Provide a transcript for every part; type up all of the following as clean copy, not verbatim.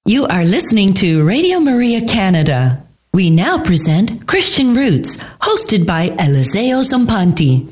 You are listening to Radio Maria Canada. We now present Christian Roots, hosted by Eliseo Zompanti.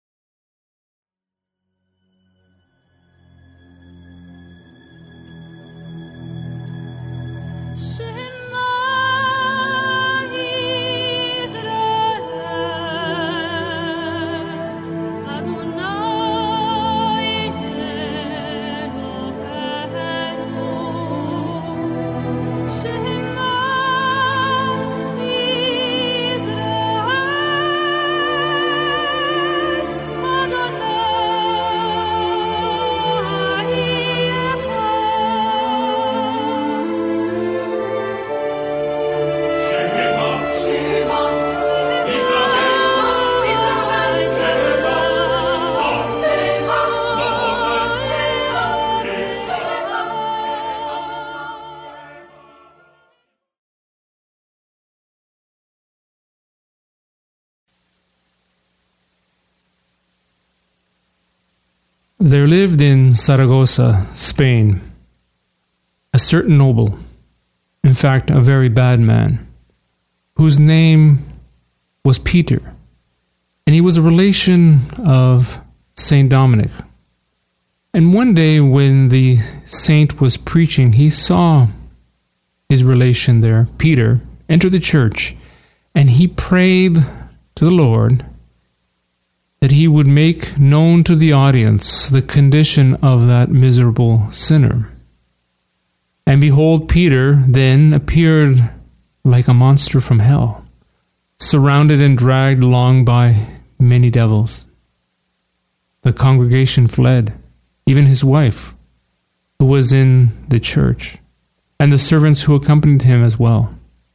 There lived in Saragossa, Spain, a certain noble, in fact, a very bad man, whose name was Peter, and he was a relation of Saint Dominic. And one day when the saint was preaching, he saw his relation there, Peter, enter the church, and he prayed to the Lord that he would make known to the audience the condition of that miserable sinner. And behold, Peter then appeared like a monster from hell, surrounded and dragged along by many devils. The congregation fled, even his wife, who was in the church, and the servants who accompanied him as well.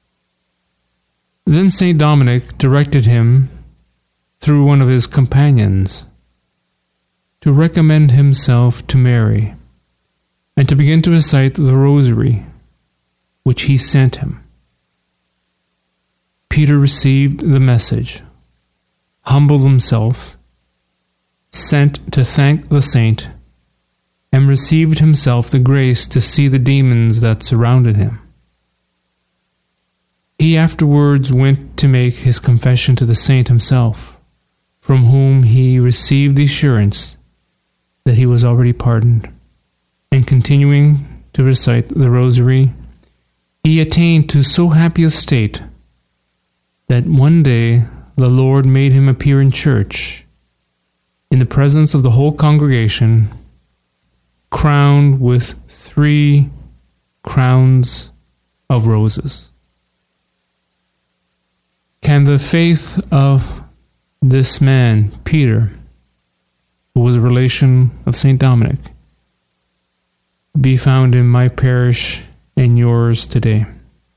Then Saint Dominic directed him through one of his companions to recommend himself to Mary and to begin to recite the rosary which he sent him. Peter received the message, humbled himself, sent to thank the saint, and received himself the grace to see the demons that surrounded him. He afterwards went to make his confession to the saint himself, from whom he received the assurance that he was already pardoned. And continuing to recite the rosary, he attained to so happy a state that one day the Lord made him appear in church, in the presence of the whole congregation, crowned with 3 crowns of roses. Can the faith of this man, Peter, who was a relation of Saint Dominic, be found in my parish and yours today?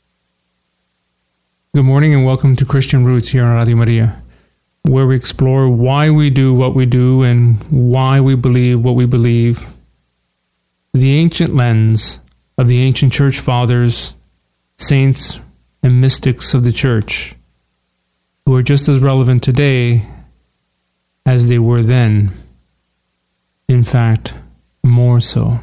Good morning and welcome to Christian Roots here on Radio Maria, where we explore why we do what we do and why we believe what we believe. The ancient lens of the ancient church fathers, saints, and mystics of the church, who are just as relevant today as they were then. In fact, more so.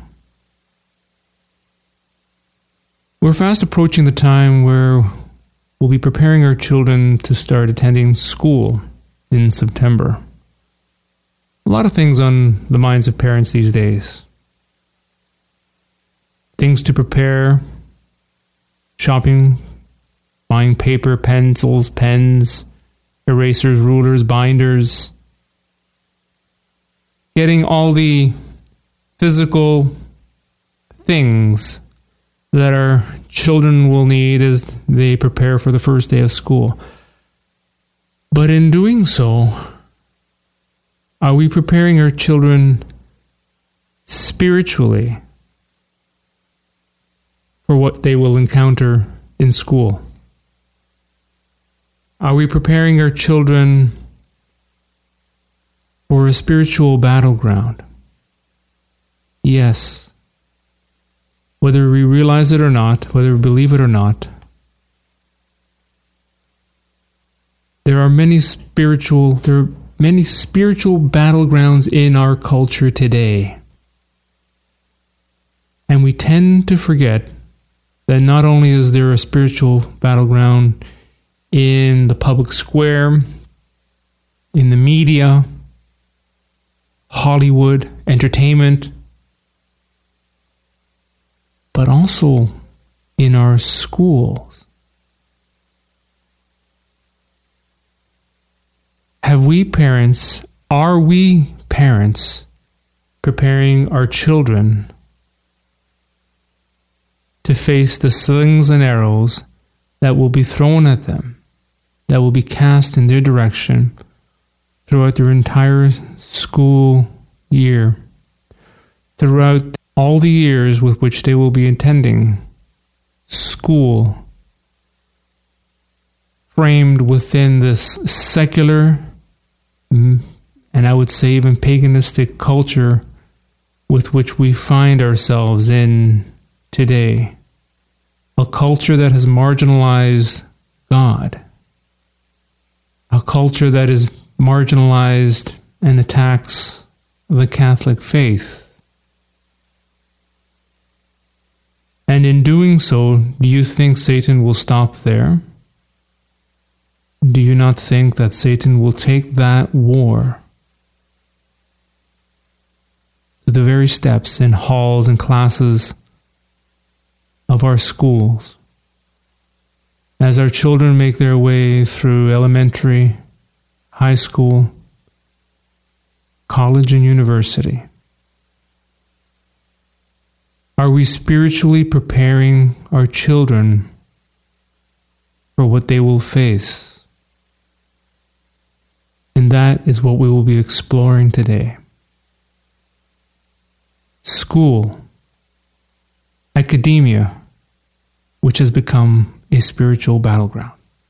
We're fast approaching the time where we'll be preparing our children to start attending school in September. A lot of things on the minds of parents these days. Things to prepare, shopping, buying paper, pencils, pens, erasers, rulers, binders, getting all the physical things that our children will need as they prepare for the first day of school. But in doing so, are we preparing our children spiritually for what they will encounter in school? Are we preparing our children for a spiritual battleground? Yes. Whether we realize it or not, whether we believe it or not, there are many spiritual battlegrounds in our culture today. And we tend to forget that not only is there a spiritual battleground in the public square, in the media, Hollywood, entertainment, but also in our schools. Are we parents preparing our children to face the slings and arrows that will be thrown at them, that will be cast in their direction throughout their entire school year, throughout all the years with which they will be attending school, framed within this secular, and I would say even paganistic culture with which we find ourselves in today. A culture that has marginalized God. A culture that is marginalized and attacks the Catholic faith. And in doing so, do you think Satan will stop there? Do you not think that Satan will take that war to the very steps in halls and classes of our schools? As our children make their way through elementary, high school, college, and university, are we spiritually preparing our children for what they will face? And that is what we will be exploring today. School, academia, which has become a spiritual battleground.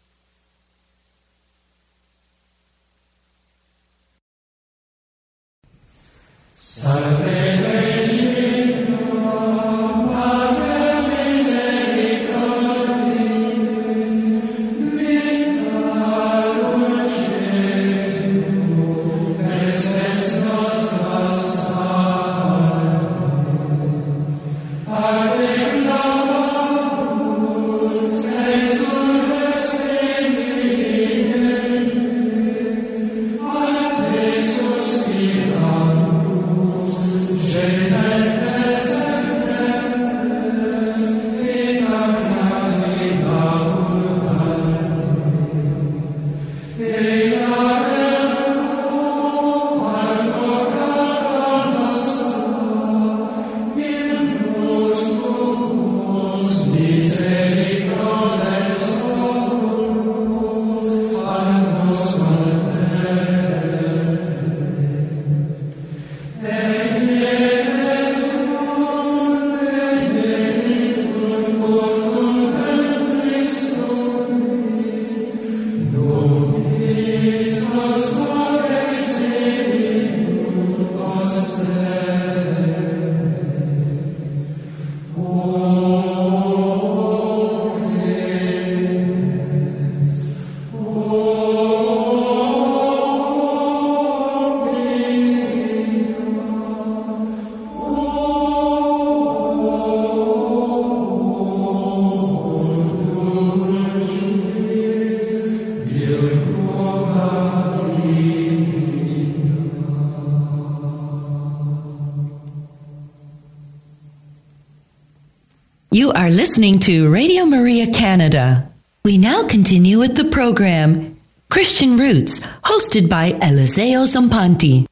You are listening to Radio Maria Canada. We now continue with the program Christian Roots, hosted by Eliseo Zampanti.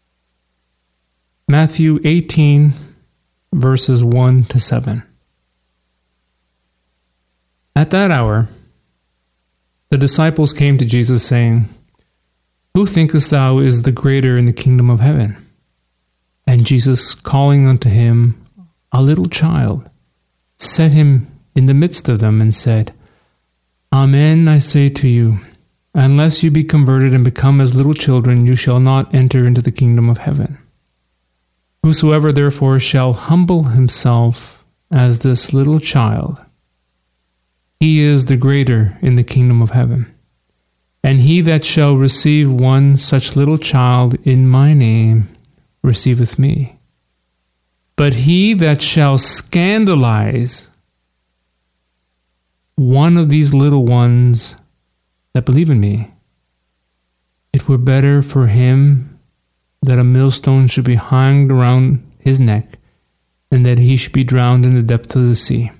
Matthew 18, verses 1 to 7. At that hour, the disciples came to Jesus, saying, Who thinkest thou is the greater in the kingdom of heaven? And Jesus, calling unto him a little child, set him in the midst of them, and said, Amen, I say to you, unless you be converted and become as little children, you shall not enter into the kingdom of heaven. Whosoever therefore shall humble himself as this little child, he is the greater in the kingdom of heaven. And he that shall receive one such little child in my name receiveth me. But he that shall scandalize one of these little ones that believe in me, it were better for him that a millstone should be hanged around his neck and that he should be drowned in the depth of the sea.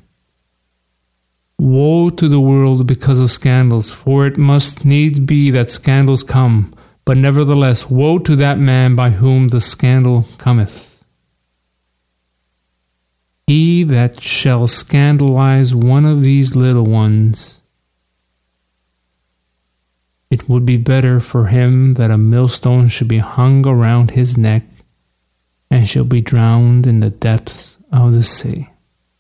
Woe to the world because of scandals, for it must needs be that scandals come, but nevertheless, woe to that man by whom the scandal cometh. He that shall scandalize one of these little ones, it would be better for him that a millstone should be hung around his neck and shall be drowned in the depths of the sea.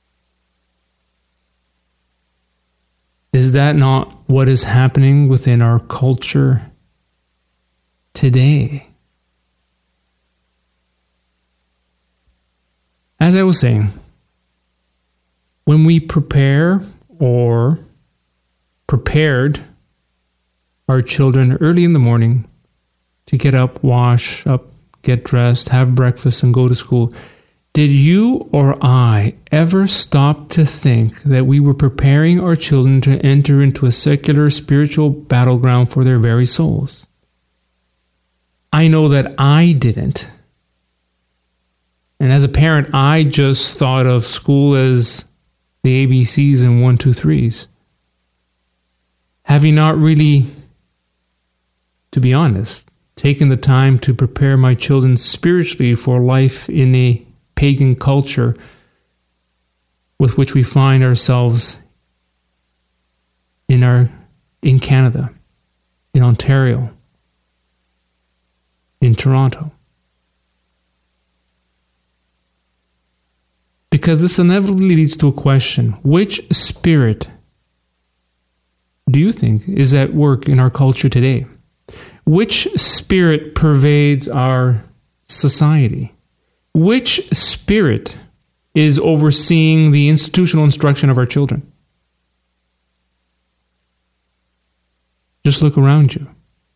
Is that not what is happening within our culture today? As I was saying, when we prepare or prepared our children early in the morning to get up, wash up, get dressed, have breakfast, and go to school, did you or I ever stop to think that we were preparing our children to enter into a secular spiritual battleground for their very souls? I know that I didn't. And as a parent, I just thought of school as the ABCs and 1, 2, 3s. Having not really, to be honest, taken the time to prepare my children spiritually for life in a pagan culture with which we find ourselves in Canada, in Ontario, in Toronto. Because this inevitably leads to a question: which spirit do you think is at work in our culture today? Which spirit pervades our society? Which spirit is overseeing the institutional instruction of our children? Just look around you.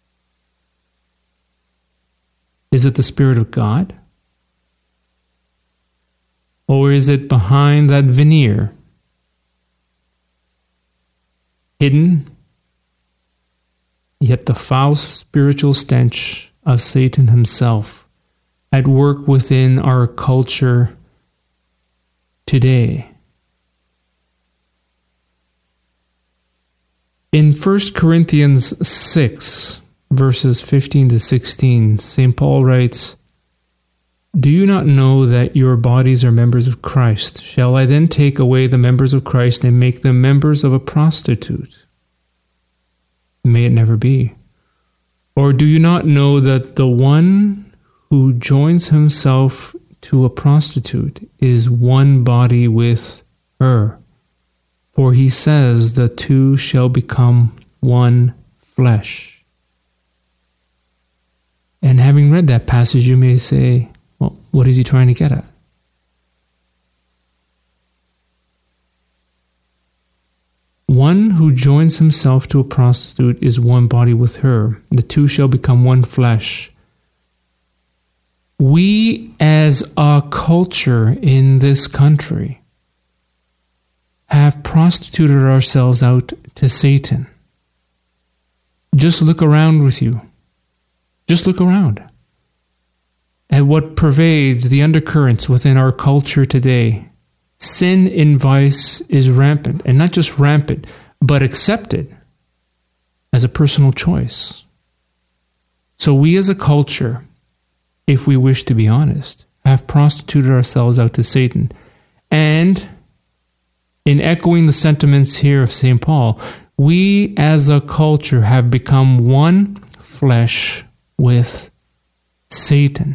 Is it the Spirit of God? Or is it behind that veneer, hidden, yet the foul spiritual stench of Satan himself at work within our culture today? In 1 Corinthians 6, verses 15 to 16, St. Paul writes, "Do you not know that your bodies are members of Christ? Shall I then take away the members of Christ and make them members of a prostitute? May it never be. Or do you not know that the one who joins himself to a prostitute is one body with her? For he says the two shall become one flesh." And having read that passage, you may say, well, what is he trying to get at? One who joins himself to a prostitute is one body with her. The two shall become one flesh. We as a culture in this country have prostituted ourselves out to Satan. Just look around with you. Just look around at what pervades the undercurrents within our culture today. Sin in vice is rampant, and not just rampant, but accepted as a personal choice. So we as a culture, if we wish to be honest, have prostituted ourselves out to Satan. And in echoing the sentiments here of St. Paul, we as a culture have become one flesh with Satan.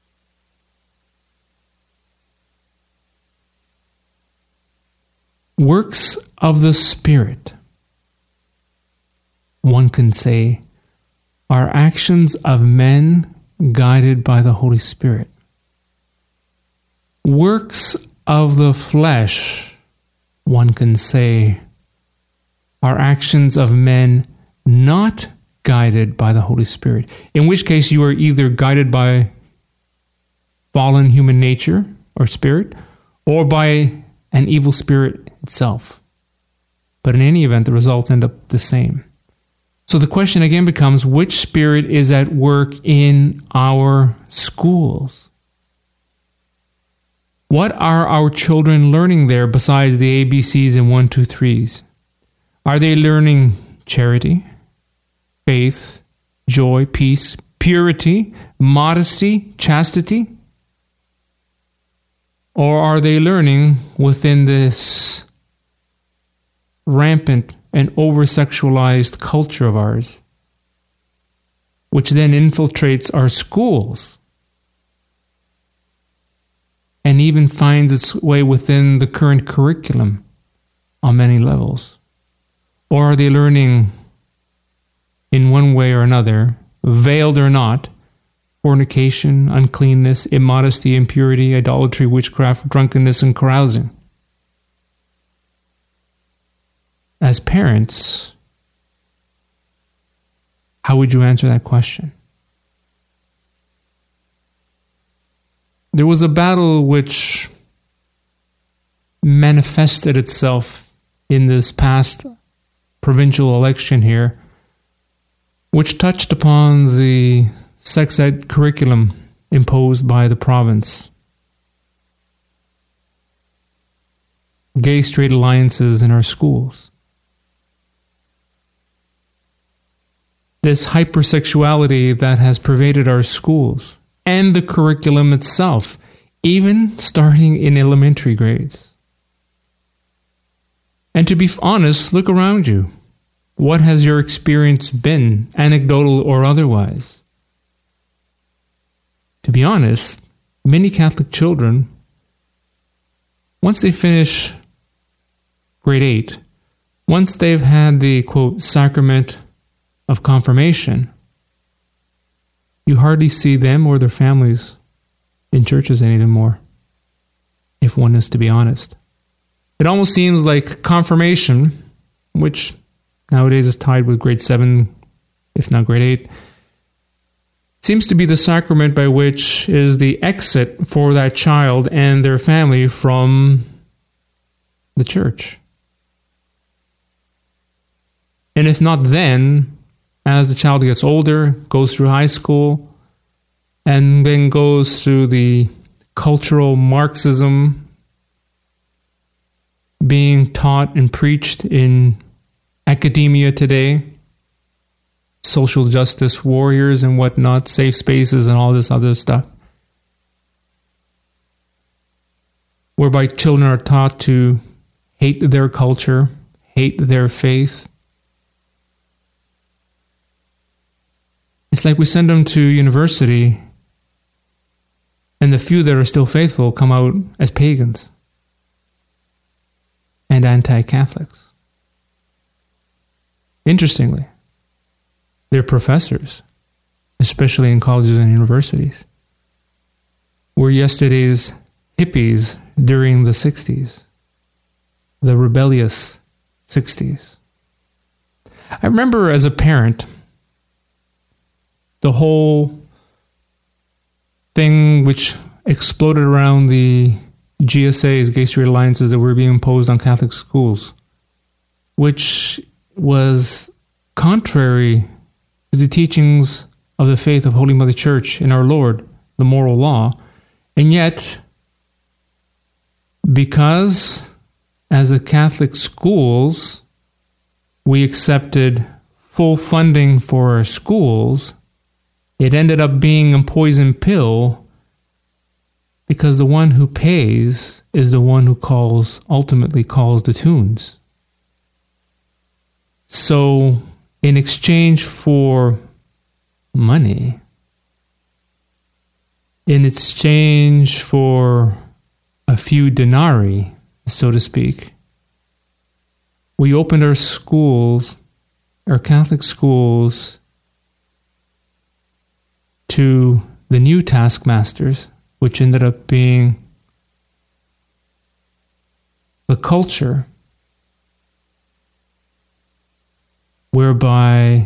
Works of the Spirit, one can say, are actions of men guided by the Holy Spirit. Works of the flesh, one can say, are actions of men not guided by the Holy Spirit, in which case you are either guided by fallen human nature or spirit, or by an evil spirit itself. But in any event, the results end up the same. So the question again becomes, which spirit is at work in our schools? What are our children learning there besides the ABCs and 1, 2, 3s? Are they learning charity, faith, joy, peace, purity, modesty, chastity? Or are they learning within this rampant and over-sexualized culture of ours, which then infiltrates our schools and even finds its way within the current curriculum on many levels? Or are they learning in one way or another, veiled or not, fornication, uncleanness, immodesty, impurity, idolatry, witchcraft, drunkenness, and carousing? As parents, how would you answer that question? There was a battle which manifested itself in this past provincial election here, which touched upon the sex ed curriculum imposed by the province. Gay-straight alliances in our schools. This hypersexuality that has pervaded our schools and the curriculum itself, even starting in elementary grades. And to be honest, look around you. What has your experience been, anecdotal or otherwise? To be honest, many Catholic children, once they finish grade 8, once they've had the, quote, sacrament of confirmation, you hardly see them or their families in churches anymore, if one is to be honest. It almost seems like confirmation, which nowadays is tied with grade 7, if not grade 8, seems to be the sacrament by which is the exit for that child and their family from the church. And if not then, as the child gets older, goes through high school, and then goes through the cultural Marxism being taught and preached in academia today, social justice warriors and whatnot, safe spaces and all this other stuff, whereby children are taught to hate their culture, hate their faith. It's like we send them to university, and the few that are still faithful come out as pagans and anti-Catholics. Interestingly, their professors, especially in colleges and universities, were yesterday's hippies during the 60s, the rebellious 60s. I remember as a parent, the whole thing which exploded around the GSAs, gay straight alliances, that were being imposed on Catholic schools, which was contrary to the teachings of the faith of Holy Mother Church in our Lord, the moral law. And yet, because as a Catholic schools, we accepted full funding for our schools, it ended up being a poison pill, because the one who pays is the one who ultimately calls the tunes. So, in exchange for money, in exchange for a few denarii, so to speak, we opened our schools, our Catholic schools, to the new taskmasters, which ended up being the culture, whereby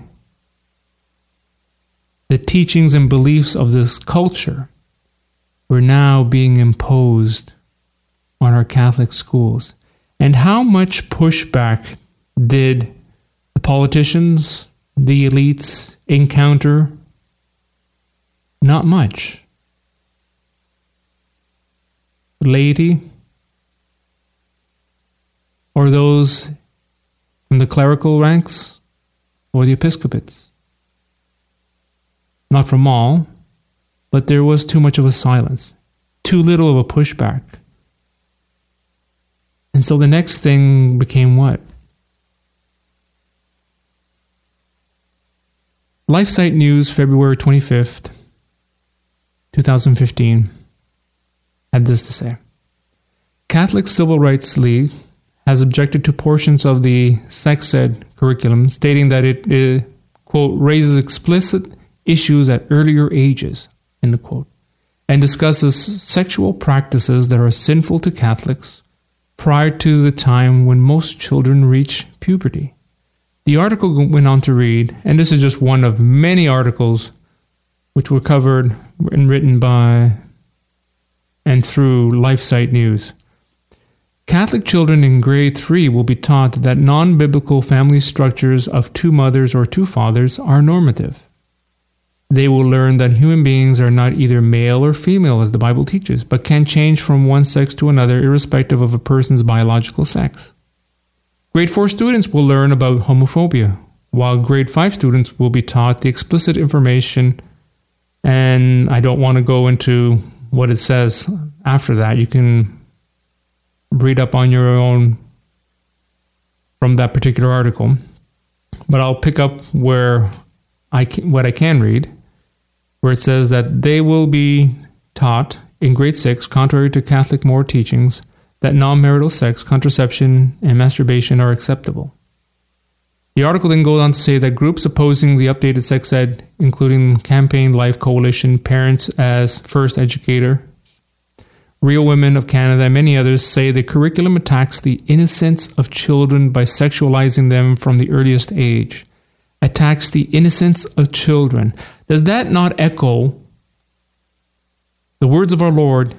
the teachings and beliefs of this culture were now being imposed on our Catholic schools. And how much pushback did the politicians, the elites encounter? Not much. Laity, or those from the clerical ranks, or the episcopates? Not from all, but there was too much of a silence, too little of a pushback. And so the next thing became what? LifeSite News, February 25th, 2015, had this to say. Catholic Civil Rights League has objected to portions of the sex ed curriculum, stating that it quote, raises explicit issues at earlier ages, end quote, and discusses sexual practices that are sinful to Catholics prior to the time when most children reach puberty. The article went on to read, and this is just one of many articles which were covered and written by and through LifeSite News. Catholic children in grade 3 will be taught that non-biblical family structures of two mothers or two fathers are normative. They will learn that human beings are not either male or female, as the Bible teaches, but can change from one sex to another irrespective of a person's biological sex. Grade 4 students will learn about homophobia, while grade 5 students will be taught the explicit information, and I don't want to go into what it says after that. You can read up on your own from that particular article, but I'll pick up what I can read, where it says that they will be taught in grade 6, contrary to Catholic moral teachings, that non-marital sex, contraception, and masturbation are acceptable. The article then goes on to say that groups opposing the updated sex ed, including Campaign Life Coalition, Parents as First Educator, Real Women of Canada, and many others, say the curriculum attacks the innocence of children by sexualizing them from the earliest age. Attacks the innocence of children. Does that not echo the words of our Lord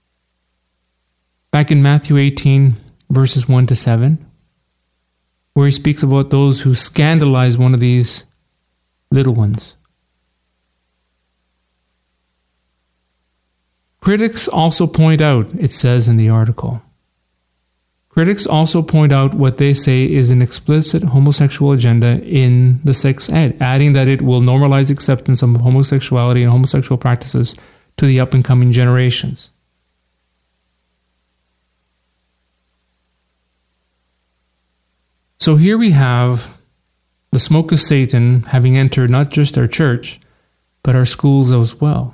back in Matthew 18, verses 1 to 7, where he speaks about those who scandalize one of these little ones? Critics also point out, it says in the article, critics also point out what they say is an explicit homosexual agenda in the sex ed, adding that it will normalize acceptance of homosexuality and homosexual practices to the up-and-coming generations. So here we have the smoke of Satan having entered not just our church, but our schools as well.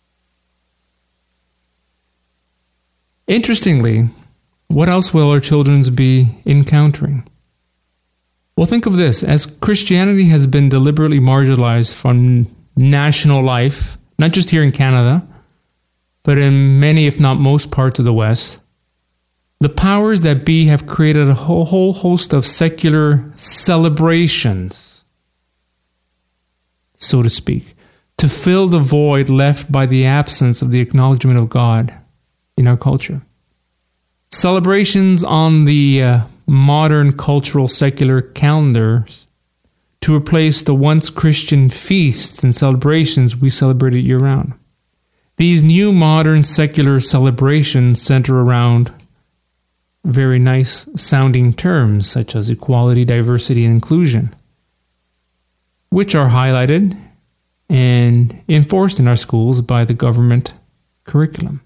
Interestingly, what else will our children be encountering? Well, think of this. As Christianity has been deliberately marginalized from national life, not just here in Canada, but in many, if not most parts of the West, the powers that be have created a whole host of secular celebrations, so to speak, to fill the void left by the absence of the acknowledgement of God in our culture. Celebrations on the modern cultural secular calendars to replace the once Christian feasts and celebrations we celebrated year-round. These new modern secular celebrations center around very nice sounding terms such as equality, diversity, and inclusion, which are highlighted and enforced in our schools by the government curriculum.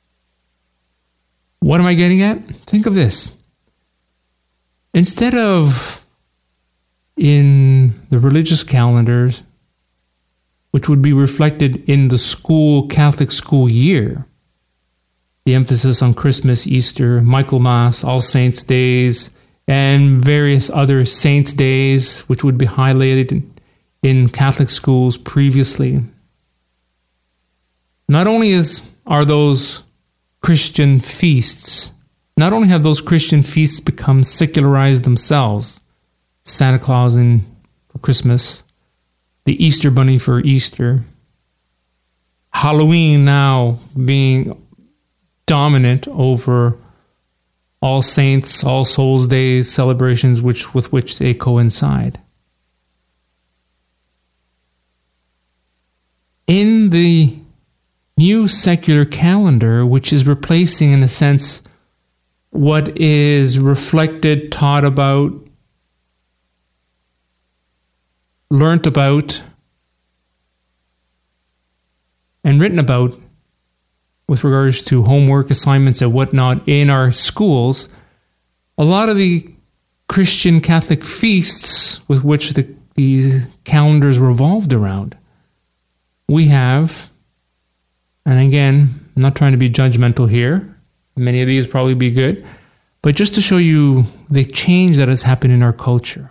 What am I getting at? Think of this. Instead of in the religious calendars, which would be reflected in the school, Catholic school year, the emphasis on Christmas, Easter, Michaelmas, All Saints' Days, and various other saints' days, which would be highlighted in Catholic schools previously. Not only are those Christian feasts, not only have those Christian feasts become secularized themselves, Santa Claus for Christmas, the Easter Bunny for Easter, Halloween now being dominant over All Saints, All Souls Day celebrations with which they coincide. In the new secular calendar, which is replacing, in a sense, what is reflected, taught about, learnt about, and written about with regards to homework assignments and whatnot in our schools, a lot of the Christian Catholic feasts with which the calendars revolved around, we have, and again, I'm not trying to be judgmental here, many of these probably be good, but just to show you the change that has happened in our culture.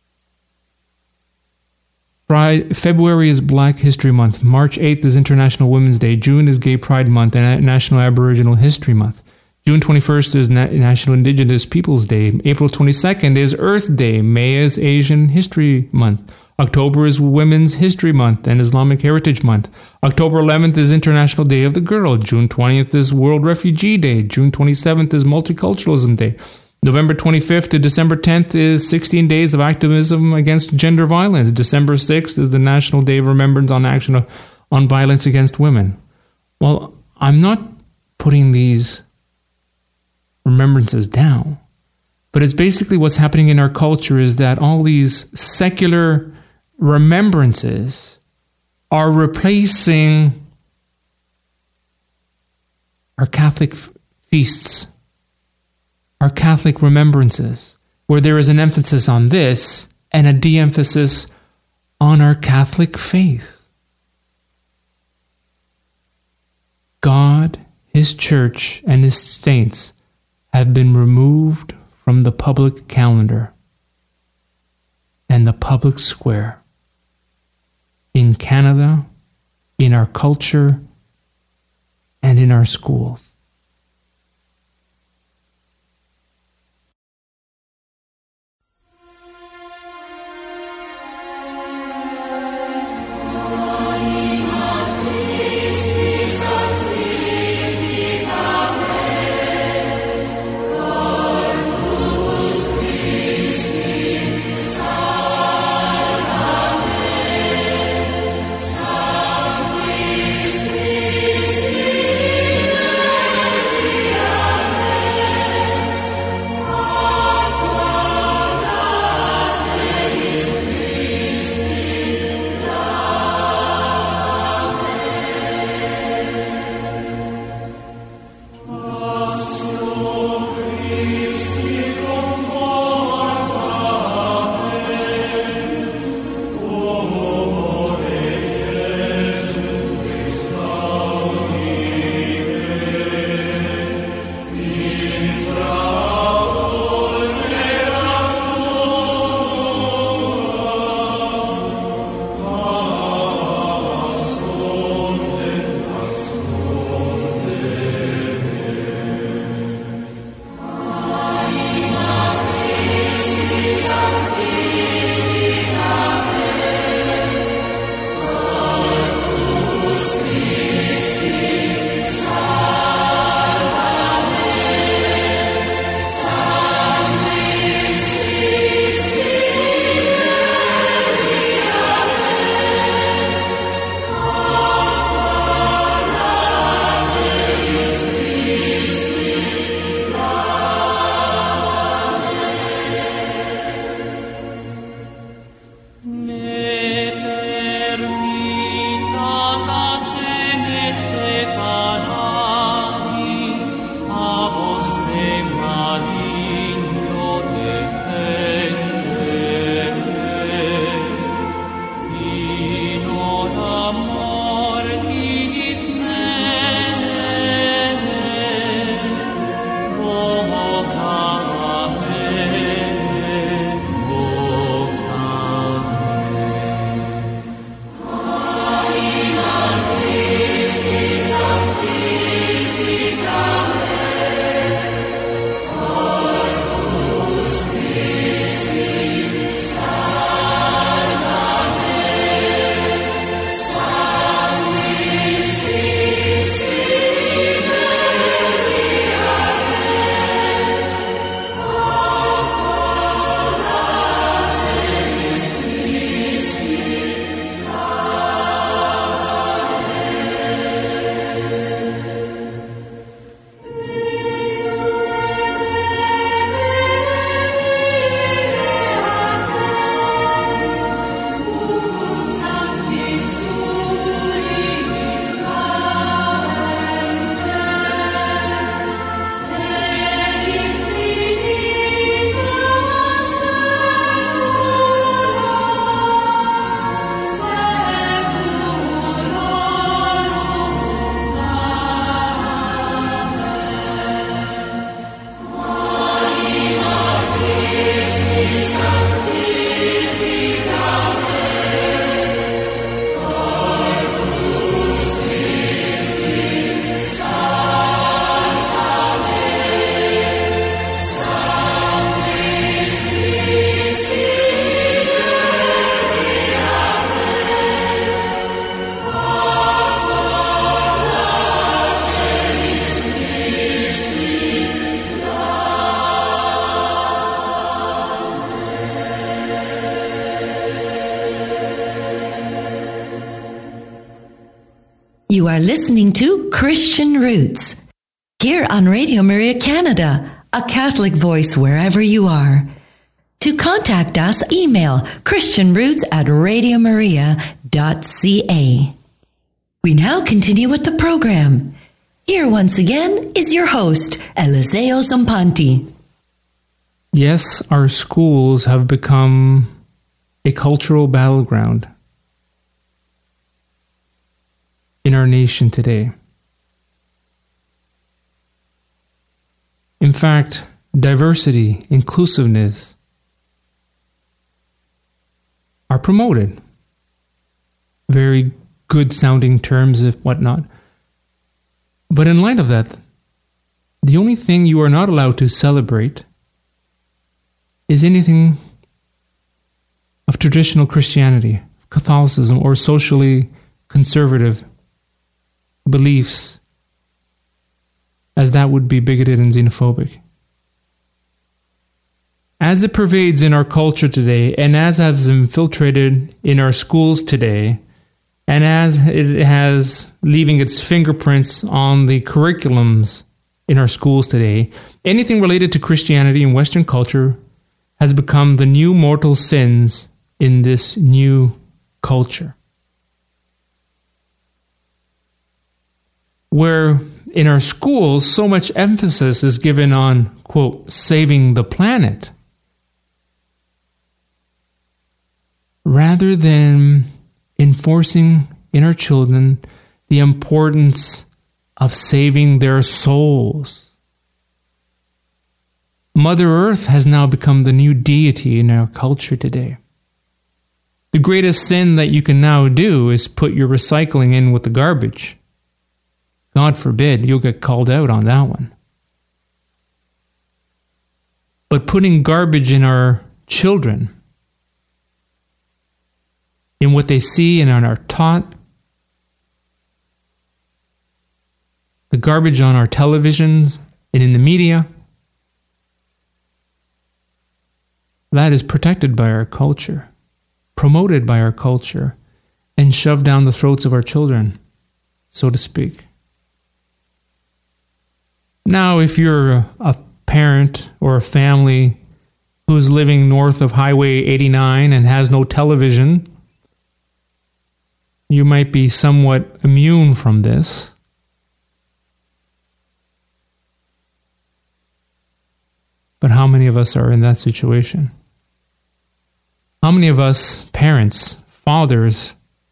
February is Black History Month. March 8th is International Women's Day. June is Gay Pride Month and National Aboriginal History Month. June 21st is National Indigenous Peoples Day. April 22nd is Earth Day. May is Asian History Month. October is Women's History Month and Islamic Heritage Month. October 11th is International Day of the Girl. June 20th is World Refugee Day. June 27th is Multiculturalism Day. November 25th to December 10th is 16 Days of Activism Against Gender Violence. December 6th is the National Day of Remembrance on Action on Violence Against Women. Well, I'm not putting these remembrances down, but it's basically what's happening in our culture is that all these secular remembrances are replacing our Catholic feasts, our Catholic remembrances, where there is an emphasis on this and a de-emphasis on our Catholic faith. God, His church, and His saints have been removed from the public calendar and the public square in Canada, in our culture, and in our schools. You are listening to Christian Roots here on Radio Maria Canada, a Catholic voice wherever you are. To contact us, email christianroots@radiomaria.ca. We now continue with the program. Here once again is your host, Eliseo Zampanti. Yes, our schools have become a cultural battleground in our nation today. In fact, diversity, inclusiveness are promoted. Very good sounding terms, if whatnot. But in light of that, the only thing you are not allowed to celebrate is anything of traditional Christianity, Catholicism, or socially conservative beliefs, as that would be bigoted and xenophobic. As it pervades in our culture today, and as has infiltrated in our schools today, and as it has leaving its fingerprints on the curriculums in our schools today, anything related to Christianity and Western culture has become the new mortal sins in this new culture. Where in our schools, so much emphasis is given on, quote, saving the planet, rather than enforcing in our children the importance of saving their souls. Mother Earth has now become the new deity in our culture today. The greatest sin that you can now do is put your recycling in with the garbage. God forbid, you'll get called out on that one. But putting garbage in our children, in what they see and are taught, the garbage on our televisions and in the media, that is protected by our culture, promoted by our culture, and shoved down the throats of our children, so to speak. Now, if you're a parent or a family who's living north of Highway 89 and has no television, you might be somewhat immune from this. But how many of us are in that situation? How many of us, parents, fathers,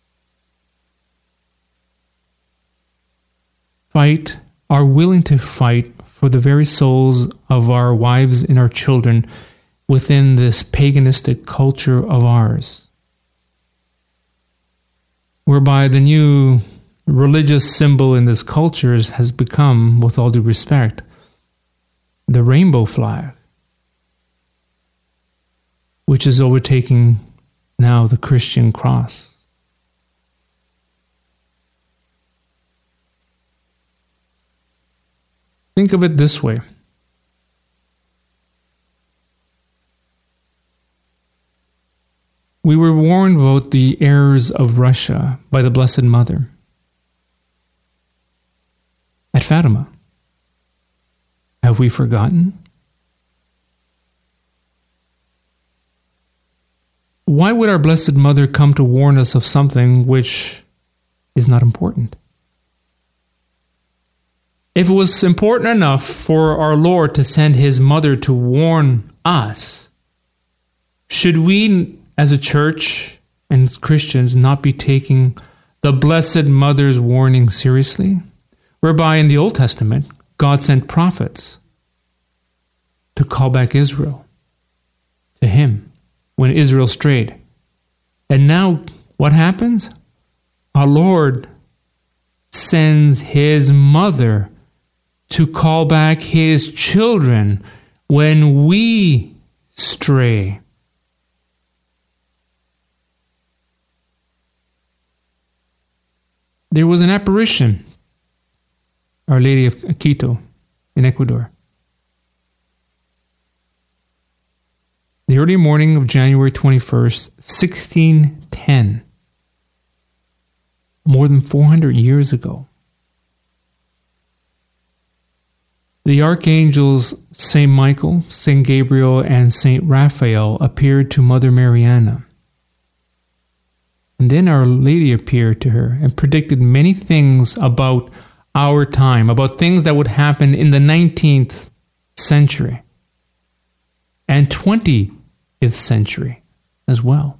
are willing to fight for the very souls of our wives and our children within this paganistic culture of ours, whereby the new religious symbol in this culture has become, with all due respect, the rainbow flag, which is overtaking now the Christian cross. Think of it this way. We were warned about the errors of Russia by the Blessed Mother at Fatima. Have we forgotten? Why would our Blessed Mother come to warn us of something which is not important? If it was important enough for our Lord to send His Mother to warn us, should we as a church and as Christians not be taking the Blessed Mother's warning seriously? Whereby in the Old Testament, God sent prophets to call back Israel to Him. when Israel strayed. And now what happens? Our Lord sends his mother to call back his children when we stray. There was an apparition, Our Lady of Quito in Ecuador. The early morning of January 21st, 1610, more than 400 years ago. The archangels Saint Michael, Saint Gabriel, and Saint Raphael appeared to Mother Mariana. And then Our Lady appeared to her and predicted many things about our time, about things that would happen in the 19th century and 20th century as well.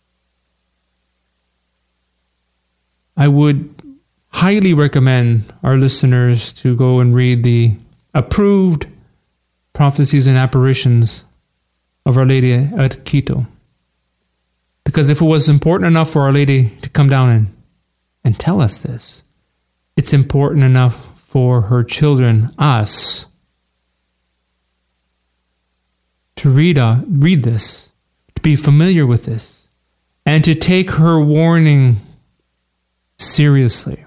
I would highly recommend our listeners to go and read the approved prophecies and apparitions of Our Lady at Quito. Because if it was important enough for Our Lady to come down and tell us this, it's important enough for her children, us, to read this, to be familiar with this, and to take her warning seriously.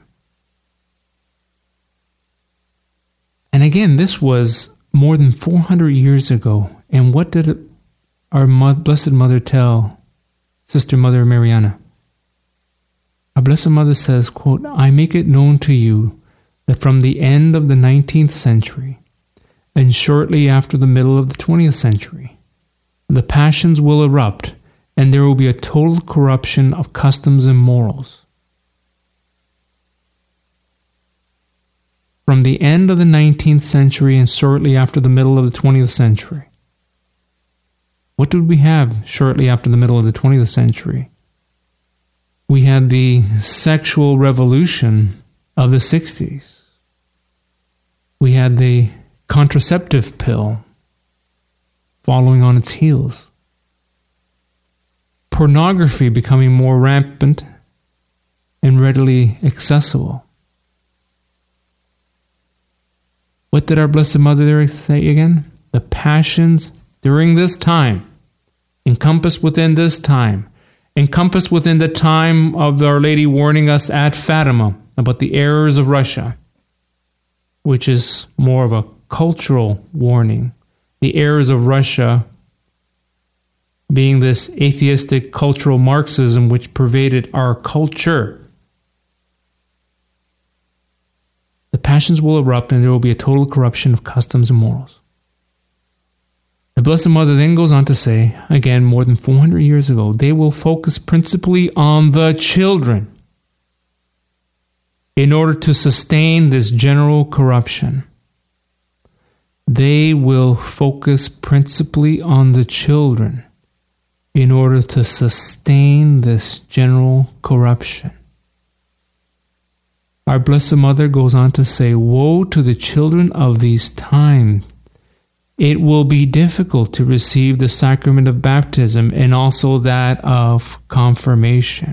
And again, this was more than 400 years ago. And what did our Blessed Mother tell Sister Mother Mariana? Our Blessed Mother says, quote, "I make it known to you that from the end of the 19th century and shortly after the middle of the 20th century, the passions will erupt and there will be a total corruption of customs and morals. From the end of the 19th century and shortly after the middle of the 20th century. What did we have shortly after the middle of the 20th century? We had the sexual revolution of the 60s. We had the contraceptive pill following on its heels. Pornography becoming more rampant and readily accessible. What did our Blessed Mother there say again? The passions during this time, encompassed within this time, encompassed within the time of Our Lady warning us at Fatima about the errors of Russia, which is more of a cultural warning. The errors of Russia being this atheistic cultural Marxism which pervaded our culture. The passions will erupt and there will be a total corruption of customs and morals. The Blessed Mother then goes on to say, again, more than 400 years ago, they will focus principally on the children in order to sustain this general corruption. They will focus principally on the children in order to sustain this general corruption. Our Blessed Mother goes on to say, woe to the children of these times. It will be difficult to receive the sacrament of baptism and also that of confirmation.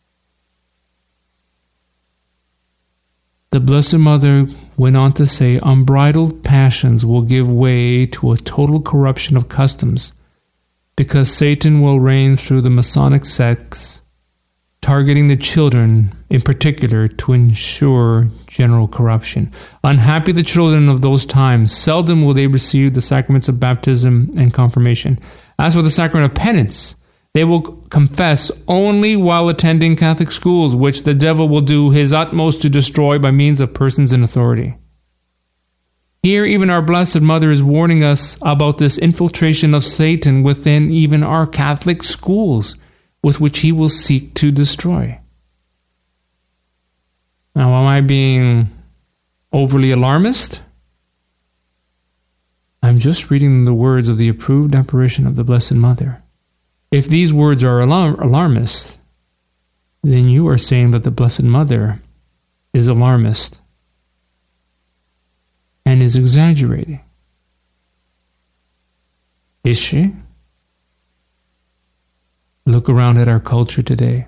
The Blessed Mother went on to say, unbridled passions will give way to a total corruption of customs because Satan will reign through the Masonic sects, targeting the children in particular to ensure general corruption. Unhappy the children of those times, seldom will they receive the sacraments of baptism and confirmation. As for the sacrament of penance, they will confess only while attending Catholic schools, which the devil will do his utmost to destroy by means of persons in authority. Here, even our Blessed Mother is warning us about this infiltration of Satan within even our Catholic schools, with which he will seek to destroy. Now, am I being overly alarmist? I'm just reading the words of the approved apparition of the Blessed Mother. If these words are alarmist, then you are saying that the Blessed Mother is alarmist and is exaggerating. Is she? look around at our culture today.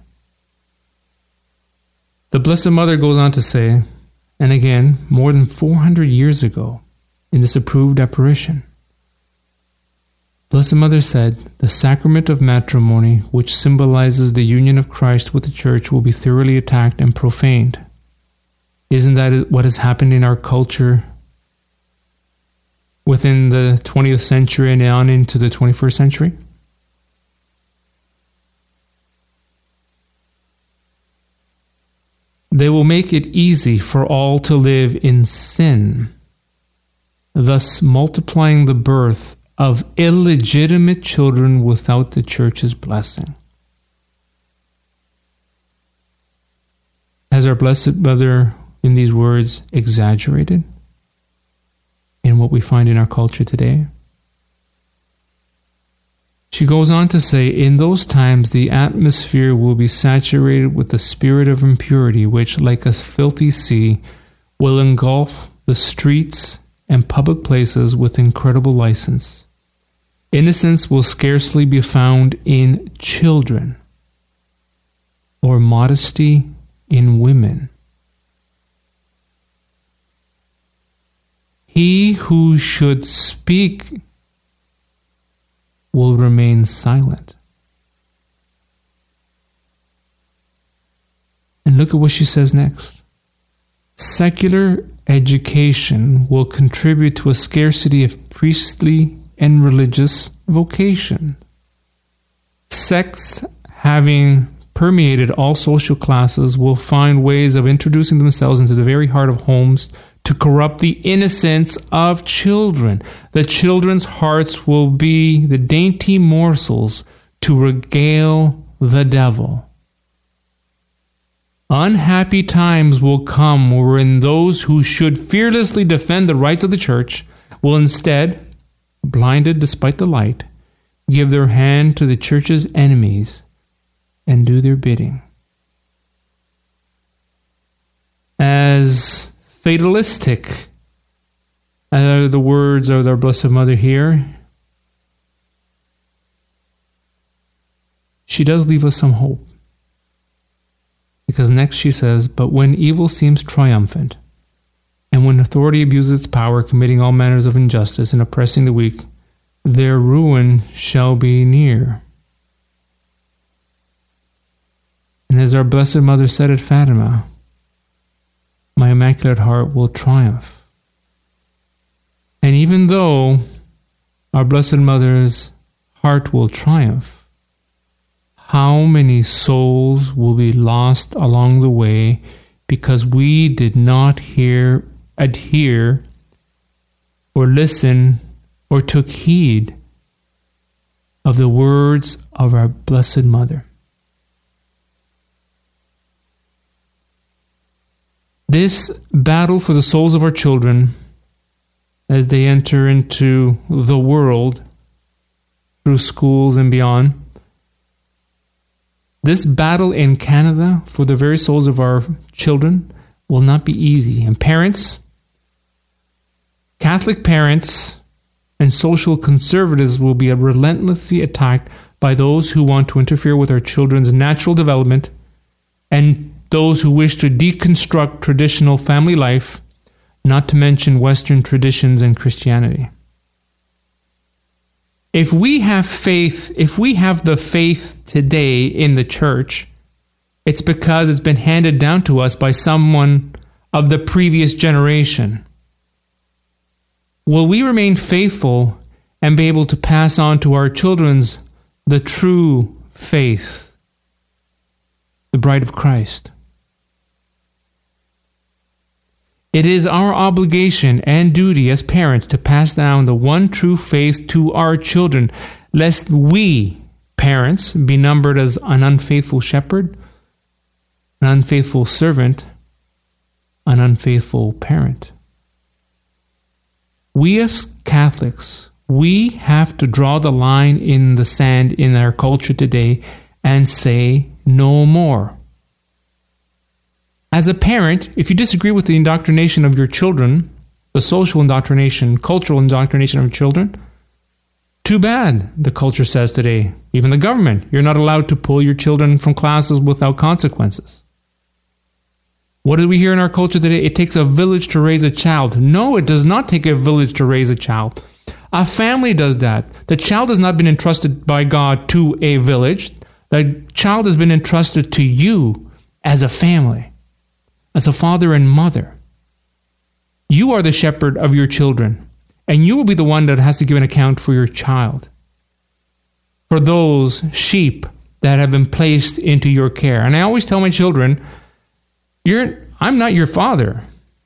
The Blessed Mother goes on to say, and again, more than 400 years ago, in this approved apparition, Blessed Mother said, the sacrament of matrimony, which symbolizes the union of Christ with the Church, will be thoroughly attacked and profaned. Isn't that what has happened in our culture within the 20th century and on into the 21st century? They will make it easy for all to live in sin, thus multiplying the birth of illegitimate children without the Church's blessing. Has our Blessed Mother, in these words, exaggerated in what we find in our culture today? She goes on to say, in those times the atmosphere will be saturated with the spirit of impurity, which, like a filthy sea, will engulf the streets and public places with incredible license. Innocence will scarcely be found in children, or modesty in women. He who should speak will remain silent. And look at what she says next. Secular education will contribute to a scarcity of priestly and religious vocation. Sects, having permeated all social classes, will find ways of introducing themselves into the very heart of homes to corrupt the innocence of children. The children's hearts will be the dainty morsels to regale the devil. Unhappy times will come wherein those who should fearlessly defend the rights of the Church will instead, blinded despite the light, give their hand to the Church's enemies and do their bidding. As fatalistic the words of our Blessed Mother here, she does leave us some hope. Because next she says, but when evil seems triumphant, and when authority abuses its power, committing all manners of injustice and oppressing the weak, their ruin shall be near. And as our Blessed Mother said at Fatima, my Immaculate Heart will triumph. And even though our Blessed Mother's heart will triumph, how many souls will be lost along the way because we did not adhere, or listen, or took heed of the words of our Blessed Mother? This battle for the souls of our children as they enter into the world through schools and beyond, this battle in Canada for the very souls of our children will not be easy. And parents, Catholic parents, and social conservatives will be relentlessly attacked by those who want to interfere with our children's natural development and those who wish to deconstruct traditional family life, not to mention Western traditions and Christianity. If we have faith, if we have the faith today in the Church, it's because it's been handed down to us by someone of the previous generation. Will we remain faithful and be able to pass on to our children the true faith, the bride of Christ? It is our obligation and duty as parents to pass down the one true faith to our children, lest we, parents, be numbered as an unfaithful shepherd, an unfaithful servant, an unfaithful parent. We as Catholics, we have to draw the line in the sand in our culture today and say no more. As a parent, if you disagree with the indoctrination of your children, the social indoctrination, cultural indoctrination of your children, Too bad, the culture says today. Even the government. You're not allowed to pull your children from classes without consequences. What do we hear in our culture today? It takes a village to raise a child. No, it does not take a village to raise a child. A family does that. The child has not been entrusted by God to a village. The child has been entrusted to you as a family, as a father and mother. You are the shepherd of your children, and you will be the one that has to give an account for your child, for those sheep that have been placed into your care. And I always tell my children, I'm not your father.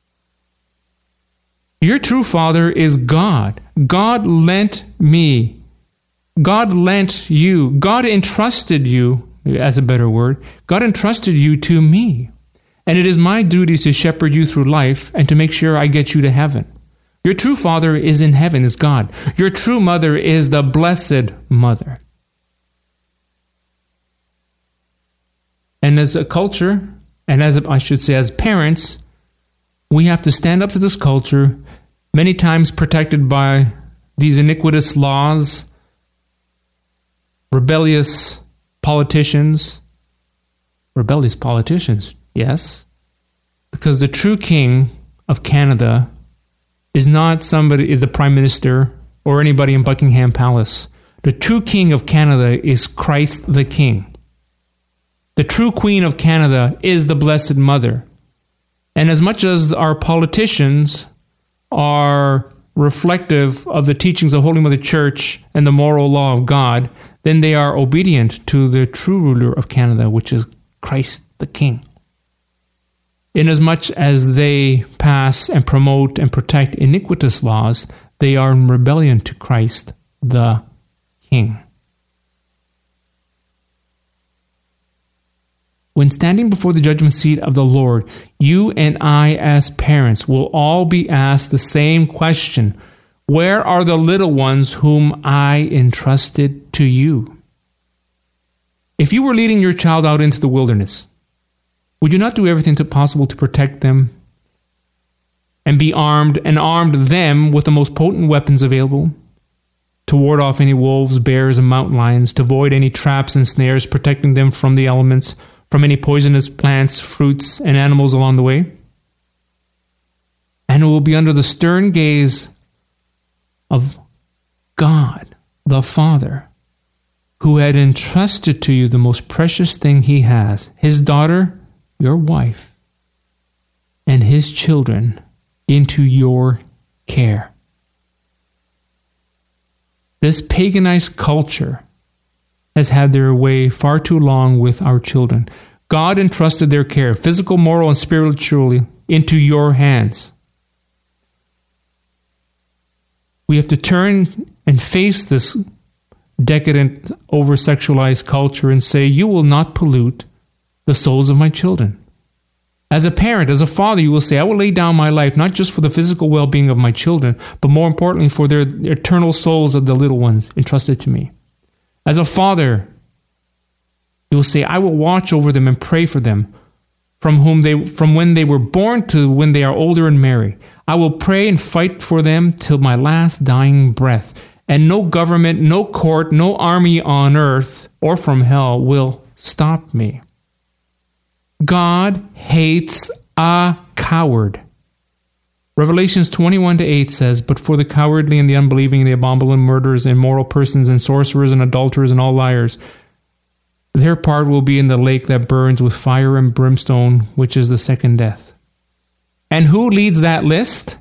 Your true father is God. God lent me. God lent you. God entrusted you, as a better word. God entrusted you to me. And it is my duty to shepherd you through life and to make sure I get you to heaven. Your true father is in heaven, is God. Your true mother is the Blessed Mother. And as a culture, and as parents, we have to stand up to this culture, many times protected by these iniquitous laws, rebellious politicians, yes, because the true king of Canada is the Prime Minister or anybody in Buckingham Palace. The true king of Canada is Christ the King. The true Queen of Canada is the Blessed Mother. And as much as our politicians are reflective of the teachings of Holy Mother Church and the moral law of God, then they are obedient to the true ruler of Canada, which is Christ the King. Inasmuch as they pass and promote and protect iniquitous laws, they are in rebellion to Christ the King. When standing before the judgment seat of the Lord, you and I as parents will all be asked the same question. Where are the little ones whom I entrusted to you? If you were leading your child out into the wilderness, would you not do everything possible to protect them and be armed and armed them with the most potent weapons available to ward off any wolves, bears, and mountain lions, to avoid any traps and snares, protecting them from the elements, from any poisonous plants, fruits, and animals along the way? And it will be under the stern gaze of God, the Father, who had entrusted to you the most precious thing he has, his daughter, your wife, and his children, into your care. This paganized culture has had their way far too long with our children. God entrusted their care, physical, moral, and spiritually, into your hands. We have to turn and face this decadent, over-sexualized culture and say, you will not pollute the souls of my children. As a parent, as a father, you will say, I will lay down my life, not just for the physical well-being of my children, but more importantly for their eternal souls of the little ones entrusted to me. As a father, you will say, I will watch over them and pray for them from when they were born to when they are older and marry. I will pray and fight for them till my last dying breath. And no government, no court, no army on earth or from hell will stop me. God hates a coward. Revelations 21-8 says, but for the cowardly and the unbelieving and the abominable and murderers and immoral persons and sorcerers and adulterers and all liars, their part will be in the lake that burns with fire and brimstone, which is the second death. And who leads that list?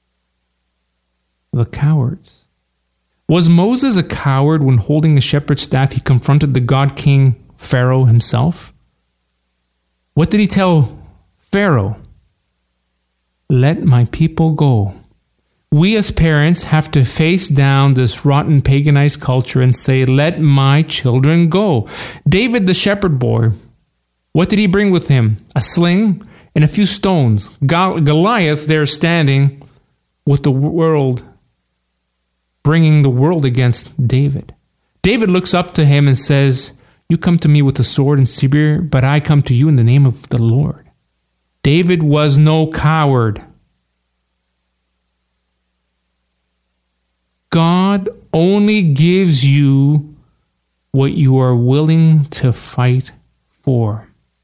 The cowards. Was Moses a coward when holding the shepherd's staff he confronted the God King Pharaoh himself? What did he tell Pharaoh? Let my people go. We as parents have to face down this rotten paganized culture and say, let my children go. David the shepherd boy, what did he bring with him? A sling and a few stones. Goliath there standing with the world, bringing the world against David. David looks up to him and says, you come to me with a sword and spear, but I come to you in the name of the Lord. David was no coward. God only gives you what you are willing to fight for.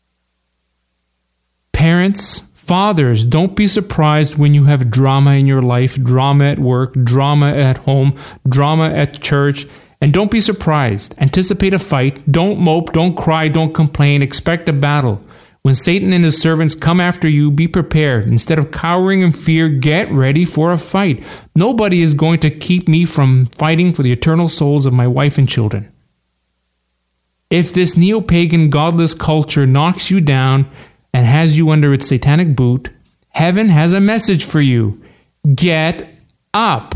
Parents, fathers, don't be surprised when you have drama in your life, drama at work, drama at home, drama at church, and don't be surprised. Anticipate a fight. Don't mope, don't cry, don't complain. Expect a battle. When Satan and his servants come after you, be prepared. Instead of cowering in fear, get ready for a fight. Nobody is going to keep me from fighting for the eternal souls of my wife and children. If this neo-pagan, godless culture knocks you down and has you under its satanic boot, heaven has a message for you. Get up.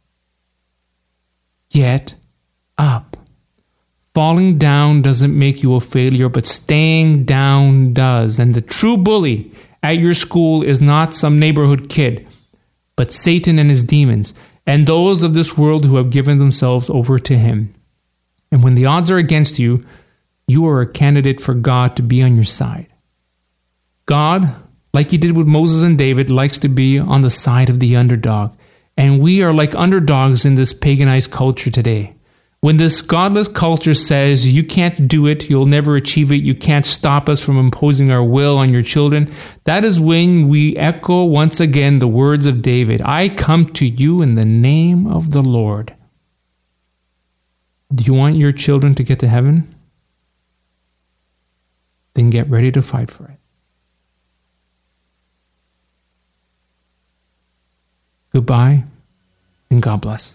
Get up. Falling down doesn't make you a failure, but staying down does. And the true bully at your school is not some neighborhood kid, but Satan and his demons, and those of this world who have given themselves over to him. And when the odds are against you, you are a candidate for God to be on your side. God, like he did with Moses and David, likes to be on the side of the underdog. And we are like underdogs in this paganized culture today. When this godless culture says, you can't do it, you'll never achieve it, you can't stop us from imposing our will on your children, that is when we echo once again the words of David, I come to you in the name of the Lord. Do you want your children to get to heaven? Then get ready to fight for it. Goodbye, and God bless.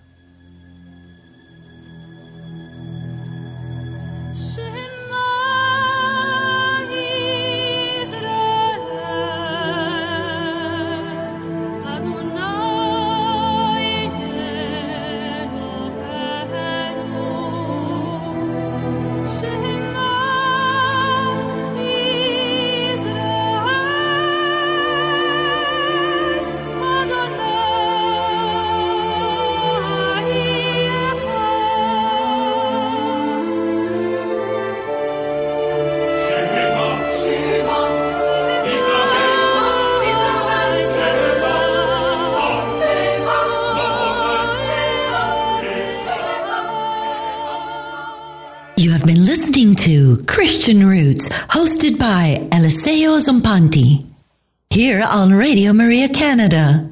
You have been listening to Christian Roots, hosted by Eliseo Zompanti, here on Radio Maria Canada.